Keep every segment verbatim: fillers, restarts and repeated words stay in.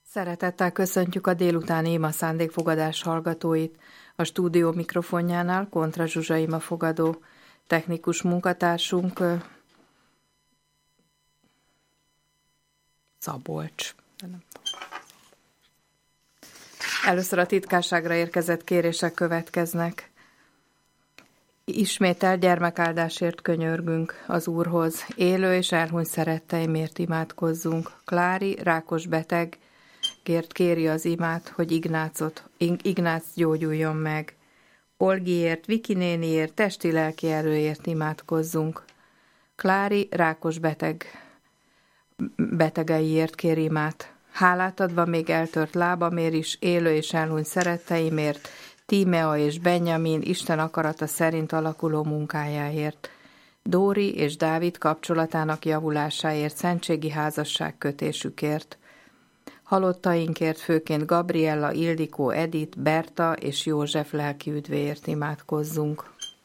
Szeretettel köszöntjük a délutáni Ima szándékfogadás hallgatóit. A stúdió mikrofonjánál Kontra Zsuzsa imafogadó, technikus munkatársunk Szabolcs. Először a titkárságra érkezett kérések következnek. Ismétel gyermekáldásért könyörgünk az Úrhoz. Élő és elhunyt szeretteimért imádkozzunk. Klári, rákos beteg, kért kéri az imát, hogy Ignácot, Ignác gyógyuljon meg. Olgiért, Viki néniért, testi-lelki erőért imádkozzunk. Klári, rákos beteg, betegeiért kér imát. Hálát adva még eltört lábamért is, élő és elhunyt szeretteimért, Tímea és Benjamin Isten akarata szerint alakuló munkájáért. Dóri és Dávid kapcsolatának javulásáért, szentségi házasság kötésükért. Halottainkért főként Gabriella, Ildikó, Edith, Berta és József lelki üdvéért imádkozzunk.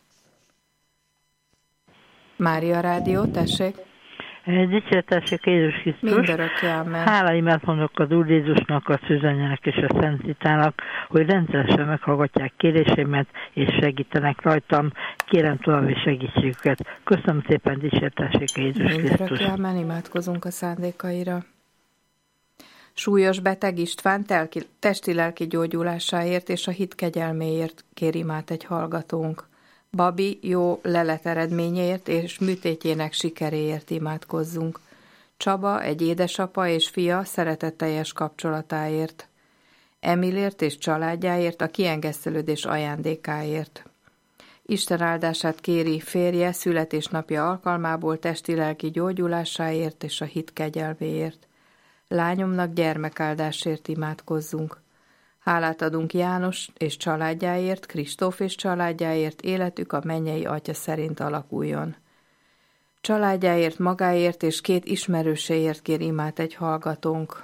Mária Rádió, tessék! Dicsértessék Jézus Krisztus! Mindörökké, amen. Háláimat mondok az Úr Jézusnak, a Szűzanyának és a Szent Titának, hogy rendszeresen meghallgatják kérésémet és segítenek rajtam. Kérem további segítségüket. Köszönöm szépen, dicsértessék Jézus Krisztus! Mindörökké, amen. Imádkozunk a szándékaira. Súlyos beteg István telki, testi-lelki gyógyulásáért és a hit kegyelméért kér imát egy hallgatónk. Babi jó lelet eredményéért és műtétjének sikeréért imádkozzunk. Csaba egy édesapa és fia szeretetteljes kapcsolatáért. Emilért és családjáért, a kiengesztelődés ajándékáért. Isten áldását kéri férje születésnapja alkalmából testi-lelki gyógyulásáért és a hit kegyelméért. Lányomnak gyermekáldásért imádkozzunk. Hálát adunk János és családjáért, Kristóf és családjáért, életük a mennyei Atya szerint alakuljon. Családjáért, magáért és két ismerőséért kér imát egy hallgatónk.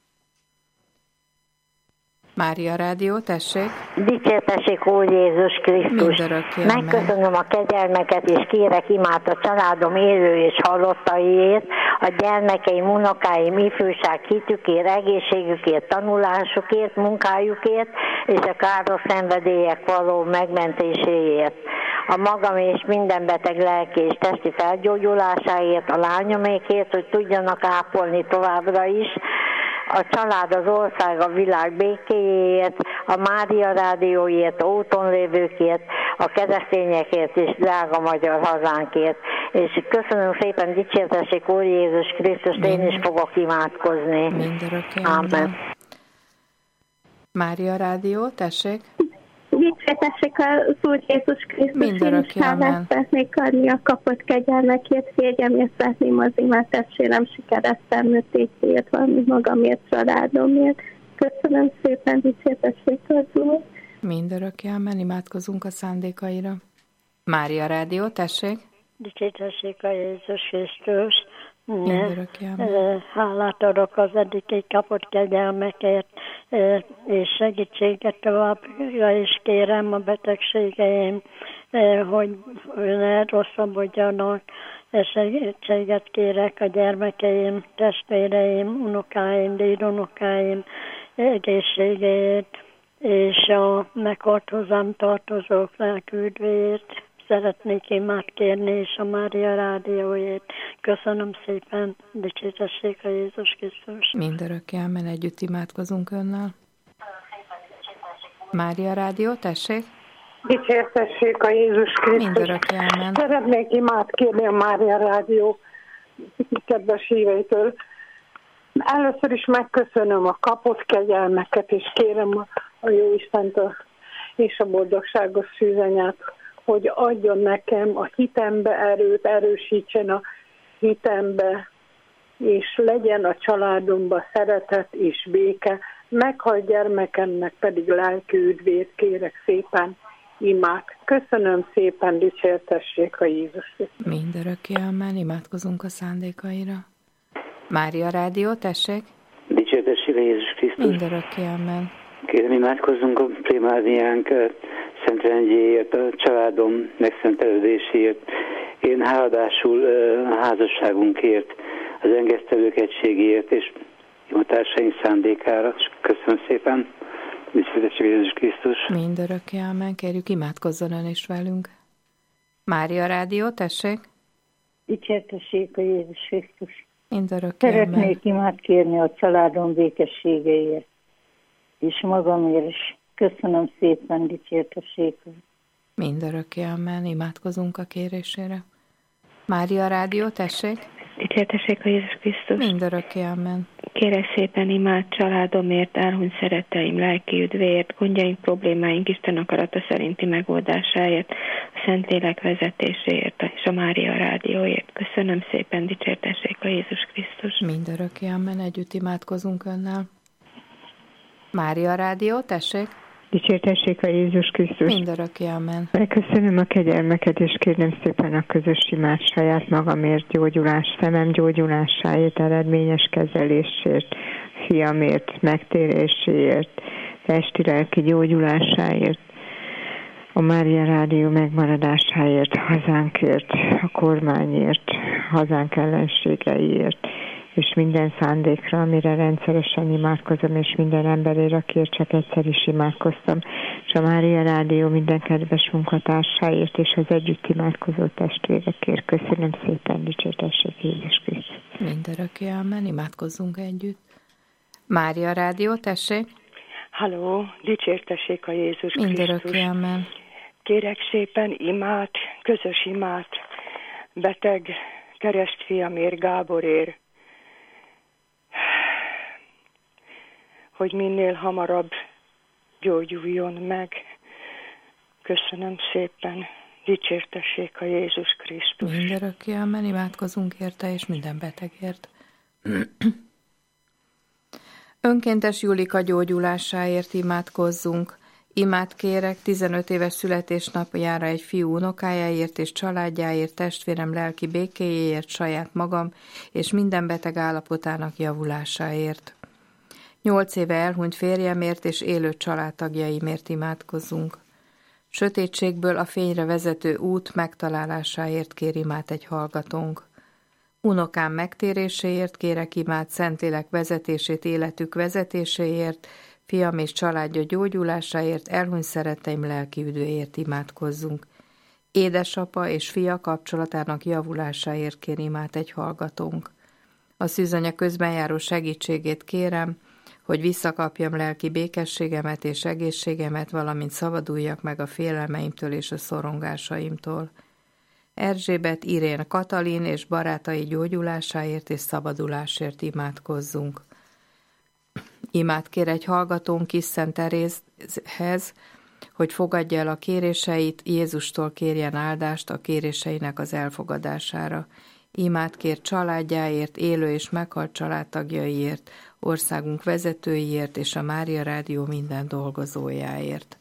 Mária Rádió, tessék! Dicsértessék Úr Jézus Krisztus! Megköszönöm a kegyelmeket, és kérek imát a családom élő és halottaiért, a gyermekeim, unokáim, ifjúság hitükért, egészségükért, tanulásukért, munkájukért, és a káros szenvedélyek való megmentéséért. A magam és minden beteg lelki és testi felgyógyulásáért, a lányomékért, hogy tudjanak ápolni továbbra is, a család, az ország, a világ békéjéért, a Mária Rádióért, a úton lévőkért, a keresztényekért és drága magyar hazánkért. És köszönöm szépen, dicsértessék Úr Jézus Krisztus, én is fogok imádkozni. Mindörökké, amen. Mária Rádió, tessék! Dicsértessék az Úr Jézus Krisztus, én is hálát szeretnék adni a kapott kegyelmekért, férjemért szeretném az imát, testvérem sikeresztel műtétjéért, valami magamért, családomért. Köszönöm szépen, dicsértessék az Úr. Mindörökké, amen, imádkozunk a szándékaira. Mária Rádió, tessék! Dicsértessék a Jézus Krisztus! Mindörökké, amen. Hálát adok az eddig kapott kegyelmekért, és segítséget továbbra is kérem a betegségeim, hogy ne rosszabbodjanak. Segítséget kérek a gyermekeim, testvéreim, unokáim, dédunokáim egészségéért, és a meghalt hozzám tartozók lelküldvéért. Szeretnék imát kérni, és a Mária Rádióért. Köszönöm szépen, dicsértessék a Jézus Krisztus. Mindörökké, amen, együtt imádkozunk önnel. Mária Rádió, tessék! Dicsértessék a Jézus Krisztus. Mindörökké, amen. Szeretnék imát kérni a Mária Rádió kedves híveitől. Először is megköszönöm a kapott kegyelmeket, és kérem a, a Jóistent a, és a boldogságos szűzanyát, hogy adjon nekem a hitembe erőt, erősítsen a hitembe, és legyen a családomba szeretet és béke. Meghalt gyermekemnek pedig lelki üdvét kérek szépen, imát. Köszönöm szépen, dicsértessék a Jézus. Mindörökké, amen, imádkozunk a szándékaira. Mária Rádió, tessék! Dicsértessék a Jézus Krisztus! Mindörökké, amen. Kérem, imádkozzunk a primáriánk szent rendjéért, a családom megszentelődéséért. Én háladásul a házasságunkért, az engesztelők egységéért, és imatársaink szándékára. Köszönöm szépen. Dicsértessék Jézus Krisztus. Mindörökké amen. Kérjük, imádkozzon ön is velünk. Mária Rádió, tessék. Dicsértessék a Jézus Krisztus. Mindörökké amen. Szeretnék imát kérni a családom békességéért, és magamért is. Köszönöm szépen, dicsértessék. Mindörökké amen. Imádkozunk a kérésére. Mária Rádió, tessék. Dicsértessék a Jézus Krisztus. Mindörökké amen. Kérek szépen imád családomért, elhunyt szeretteim lelki üdvéért, gondjaink, problémáink Isten akarata szerinti megoldásáért, a Szentlélek vezetéséért és a Mária Rádióért. Köszönöm szépen, dicsértessék a Jézus Krisztus. Mindörökké amen. Együtt imádkozunk önnel. Mária Rádió, tessék. Dicsértessék a Jézus Krisztus. Mindörökké amen. Megköszönöm a kegyelmeket, és kérem szépen a közös imát saját magamért, gyógyulás, szemem gyógyulásáért, eredményes kezelésért, fiamért, megtéréséért, testi-lelki gyógyulásáért, a Mária Rádió megmaradásáért, hazánkért, a kormányért, hazánk ellenségeiért, és minden szándékra, amire rendszeresen imádkozom, és minden emberért, akiért csak egyszer is imádkoztam, és a Mária Rádió minden kedves munkatársáért, és az együtt imádkozó testvérekért. Köszönöm szépen, dicsértessék Jézus Krisztus. Mindörökké amen, imádkozzunk együtt. Mária Rádió, tessék. Halló, dicsértessék a Jézus Krisztus. Mindörökké amen. Kérek szépen imát, közös imát, beteg keresztfiamért, Gáborért, hogy minél hamarabb gyógyuljon meg. Köszönöm szépen. Dicsértessék a Jézus Krisztus. Mindörökké amen, imádkozunk érte, és minden betegért. Önkéntes Julika gyógyulásáért imádkozzunk. Imát kérek tizenöt éves születésnapjára egy fiú unokájáért és családjáért, testvérem lelki békéjéért, saját magam és minden beteg állapotának javulásáért. Nyolc éve elhunyt férjemért és élő családtagjaimért imádkozzunk. Sötétségből a fényre vezető út megtalálásáért kér imát egy hallgatónk. Unokám megtéréséért kérek imát, Szentlélek vezetését, életük vezetéséért, fiam és családja gyógyulásáért, elhunyt szeretteim lelki üdvéért imádkozzunk. Édesapa és fia kapcsolatának javulásáért kér imát egy hallgatónk. A szűzanya közben járó segítségét kérem, hogy visszakapjam lelki békességemet és egészségemet, valamint szabaduljak meg a félelmeimtől és a szorongásaimtól. Erzsébet, Irén, Katalin és barátai gyógyulásáért és szabadulásért imádkozzunk. Imát kér egy hallgatón Kis Szent Terézhez, hogy fogadja el a kéréseit, Jézustól kérjen áldást a kéréseinek az elfogadására. Imát kér családjáért, élő és meghalt családtagjaiért, országunk vezetőiért és a Mária Rádió minden dolgozójáért.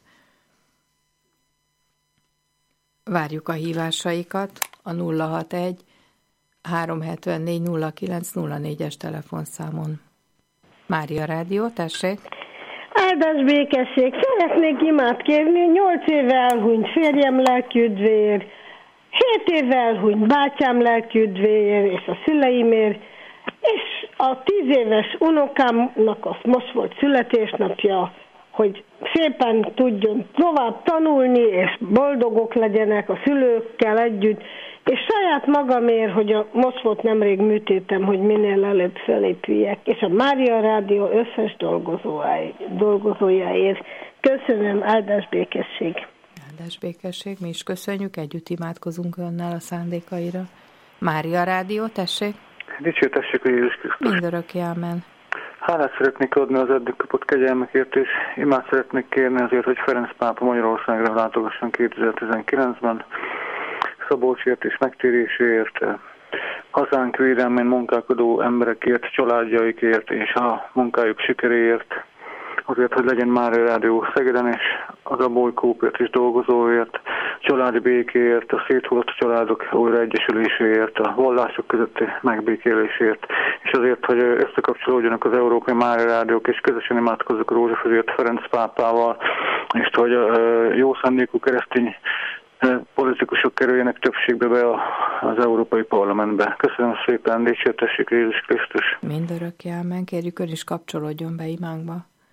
Várjuk a hívásaikat a nulla hatvanegy háromszázhetvennégy nulla kilenc nulla négyes telefonszámon. Mária Rádió, tessék! Áldás békesség! Szeretnék imát kérni, nyolc éve elhunyt férjem lelkiüdvéért, hét éve elhunyt bátyám lelkiüdvéért és a szüleimért, és a tíz éves unokámnak az most volt születésnapja, hogy szépen tudjon tovább tanulni, és boldogok legyenek a szülőkkel együtt, és saját magamért, hogy a, most volt nemrég műtétem, hogy minél előbb felépüljek, és a Mária Rádió összes dolgozójáért. Köszönöm, áldás békesség! Áldás békesség, mi is köszönjük, együtt imádkozunk önnel a szándékaira. Mária Rádió, tessék! Dicsértessék a Jézus Krisztus! Mindörökké amen! Hálát szeretnék adni az eddig kapott kegyelmekért, és imát szeretnék kérni azért, hogy Ferenc pápa Magyarországra látogasson kétezer-tizenkilencben, Szabolcsért és megtéréséért, hazánk védelmén munkálkodó emberekért, családjaikért és a munkájuk sikeréért, azért, hogy legyen Mária Rádió Szegeden, és az Abolykópért is dolgozóért, családi békéért, a széthullott családok újraegyesüléséért, a vallások közötti megbékélésért, és azért, hogy összekapcsolódjanak az Európai Mária Rádiók, és közösen imádkozzuk a Rózsafözért Ferenc pápával, és hogy a jó szándékú keresztény politikusok kerüljenek többségbe be a az Európai Parlamentbe. Köszönöm szépen, dicsértessék Jézus Krisztus. Mindörökké amen. Kérjük, ön is kapcsolódjon be imánkba.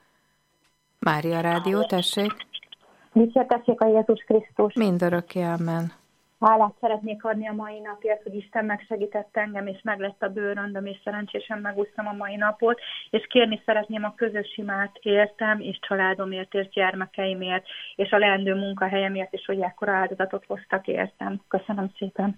Mária Rádió, tessék. Dicsértessék a Jézus Krisztus. Mindörökké amen. Hálát szeretnék adni a mai napért, hogy Isten megsegített engem, és meg lett a bőröndöm, és szerencsésen megúsztam a mai napot, és kérni szeretném a közös imát értem, és családomért, és gyermekeimért, és a leendő munkahelyemért, és hogy ekkora áldozatot hoztak értem. Köszönöm szépen.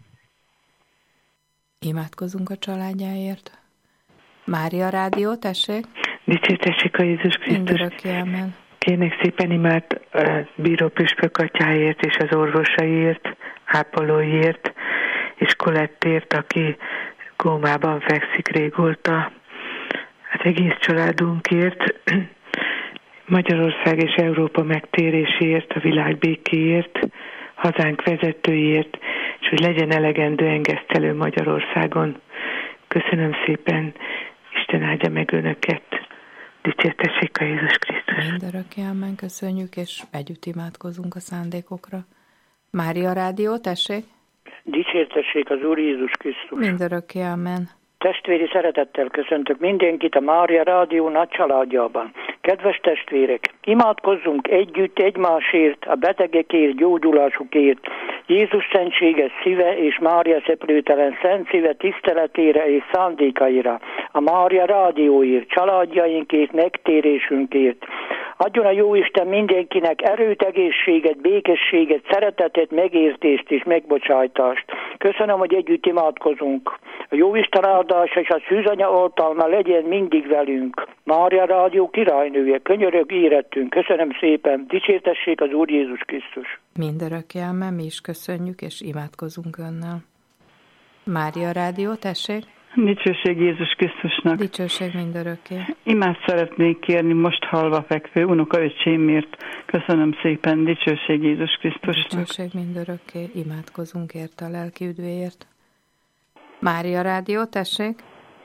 Imádkozunk a családjáért. Mária Rádió, tessék. Dicsértessék a Jézus Krisztus. Mindörökké amen. Kérnek szépen imát a bíró püspök atyáért és az orvosaiért, ápolóiért, és Kolettért, aki kómában fekszik régóta. Az egész családunkért, Magyarország és Európa megtéréséért, a világ békéért, hazánk vezetőiért, és hogy legyen elegendő engesztelő Magyarországon. Köszönöm szépen, Isten áldja meg önöket. Dicsértessék a Jézus Krisztus. Mindörökké amen, köszönjük, és együtt imádkozunk a szándékokra. Mária Rádió, tessék. Dicsértessék az Úr Jézus Krisztus. Mindörökké amen. Testvéri szeretettel köszöntök mindenkit a Mária Rádió nagy családjában. Kedves testvérek, imádkozzunk együtt egymásért, a betegekért, gyógyulásukért, Jézus szentséges szíve és Mária szeplőtelen szent szíve tiszteletére és szándékaira, a Mária Rádióért, családjainkért, megtérésünkért. Adjon a Jóisten mindenkinek erőt, egészséget, békességet, szeretetet, megértést és megbocsájtást. Köszönöm, hogy együtt imádkozunk. A Jóisten áldása és a szűzanya oltalma legyen mindig velünk. Mária Rádió királynője, könyörög érettünk. Köszönöm szépen. Dicsértessék az Úr Jézus Krisztus. Mindörökké amen, mi is köszönjük és imádkozunk önnel. Mária Rádió, tessék. Dicsőség Jézus Krisztusnak. Dicsőség mindörökké. Imát szeretnék kérni most halva fekvő unokaöcsémért. Köszönöm szépen, dicsőség Jézus Krisztusnak. Dicsőség mindörökké, imádkozunk érte a lelki üdvéért. Mária Rádió, tessék.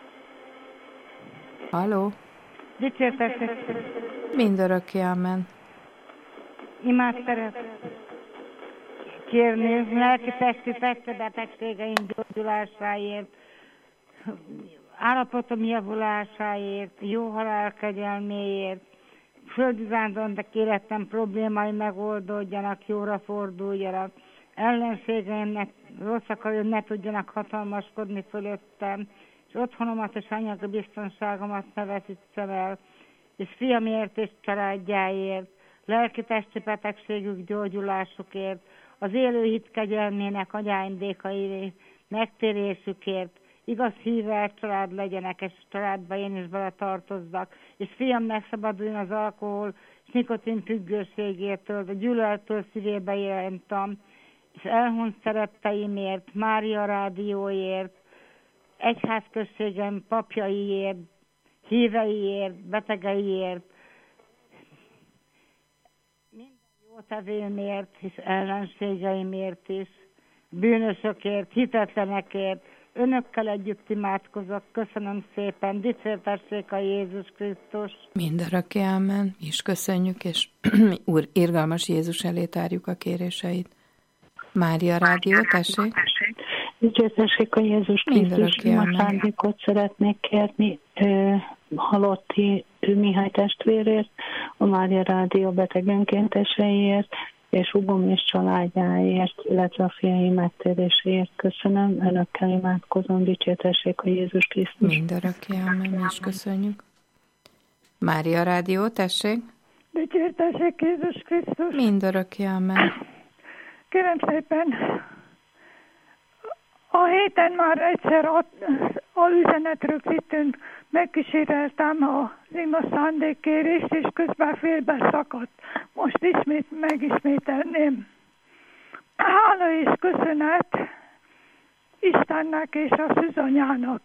Halló. Dicsértessék. Mindörökké amen. Imát szeret kérni lelki testi testi betegségeim gyógyulásáért, állapotom javulásáért, jó halál kegyelméért, földi zándondak életem problémái megoldódjanak, jóra forduljanak, ellenségeimnek rosszak, hogy ne tudjanak hatalmaskodni fölöttem, és otthonomat és anyagi biztonságomat ne veszítsem el, és fiamért és családjáért, lelki-testi betegségük gyógyulásukért, az élő hit kegyelmének ajándékai megtérésükért, igaz hívvel család legyenek, és családba én is bele tartozzak, és fiam megszabaduljon az alkohol és nikotin függőségétől, a gyűlölettől szívébe jelentem, és elhunyt szeretteimért, Mária Rádióért, egyházközségem papjaiért, híveiért, betegeiért, minden jótevőmért és ellenségeimért is, bűnösökért, hitetlenekért, önökkel együtt imádkozok. Köszönöm szépen, dicsértessék a Jézus Krisztus. Mindörökké amen, és köszönjük, és Úr, irgalmas Jézus elé tárjuk a kéréseit. Mária Rádió, tessék. Dicsértessék a Jézus Krisztus. A szándékot szeretnék kérni ö, halotti Mihály testvérért, a Mária Rádió beteg önkénteseiért, és húgom és családjáért, illetve a fiai megtéréséért. Köszönöm, önökkel imádkozom, dicsértessék a Jézus Krisztus. Mindörökké amen, és köszönjük. Mária Rádió, tessék. Dicsértessék Jézus Krisztus. Mindörökké amen. Kérem szépen, a héten már egyszer az üzenet rögzítőn megkíséreltem az ima szándékkérést, és közben félbe szakadt. Most ismét megismételném. Hála és köszönet Istennek és a szűzanyának.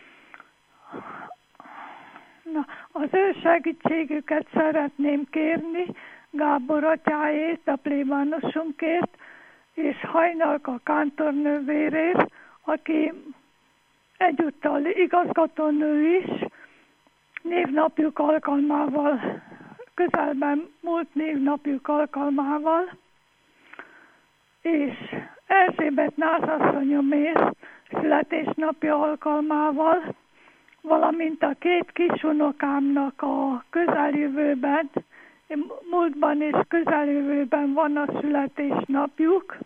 Na, az ő segítségüket szeretném kérni Gábor atyáért, a plébánosunkért, és Hajnalka kántornővérért, aki egyúttal igazgatónő is, névnapjuk alkalmával, közelben múlt névnapjuk alkalmával, és Erzsébet názasszonyomért születésnapja alkalmával, valamint a két kisunokámnak a közeljövőben, múltban és közeljövőben van a születésnapjuk.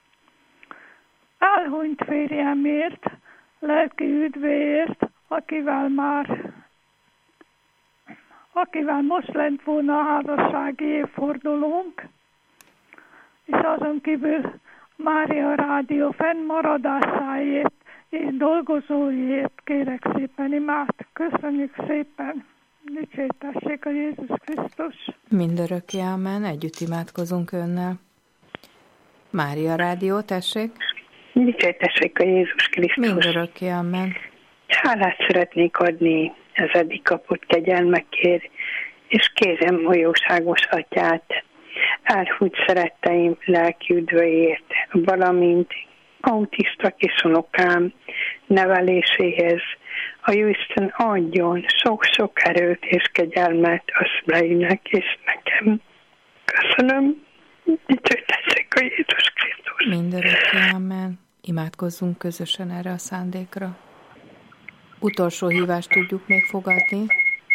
Elhunyt férjemért, lelki üdvéért, akivel már akivel most lent volna a házassági évfordulónk, és azon kívül Mária Rádió fennmaradásáért és dolgozóiért kérek szépen imát. Köszönjük szépen! Dicsértessék a Jézus Krisztus! Mindörökké amen, együtt imádkozunk önnel. Mária Rádió, tessék! Dicsértessék a Jézus Krisztus! Mindörökké amen. Hálát szeretnék adni az eddig kapott kegyelmekért, és kérem a jóságos atyát, elhunyt szeretteim lelki üdvöért, valamint autista kisunokám neveléséhez a Jóisten adjon sok-sok erőt és kegyelmet a szüleinek és nekem. Köszönöm. Dicsértessék a Jézus Krisztus! Mindörökké amen. Imádkozzunk közösen erre a szándékra. Utolsó hívást tudjuk még fogadni.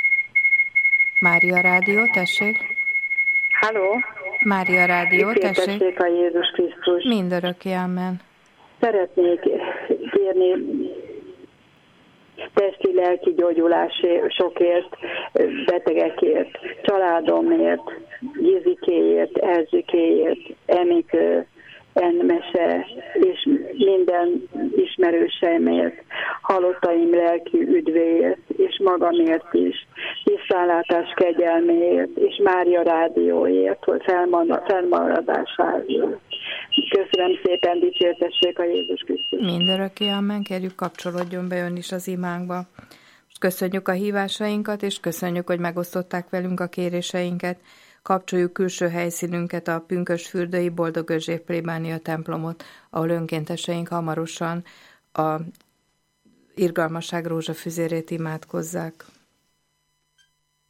Mária Rádió, tessék. Halló. Mária Rádió, tessék. Dicsértessék a Jézus Krisztus! Mindörökké amen. Szeretnék kérni testi lelki gyógyulásokért, betegekért, családomért, Gizikéért, Erzsikéért, Emikő, Enmese és minden ismerőseimért, halottaim lelki üdvéért, és magamért is, tisztánlátás kegyelméért, és Mária Rádióért, hogy felmaradásáért. Köszönöm szépen, dicsértessék a Jézus Krisztus! Mindörökké amen, kérjük, kapcsolódjon be ön is az imánkba. Köszönjük a hívásainkat, és köszönjük, hogy megosztották velünk a kéréseinket. Kapcsoljuk külső helyszínünket, a pünkösdfürdői Boldog Erzsébet plébánia templomot, ahol önkénteseink hamarosan a irgalmasság rózsafüzérét imádkozzák.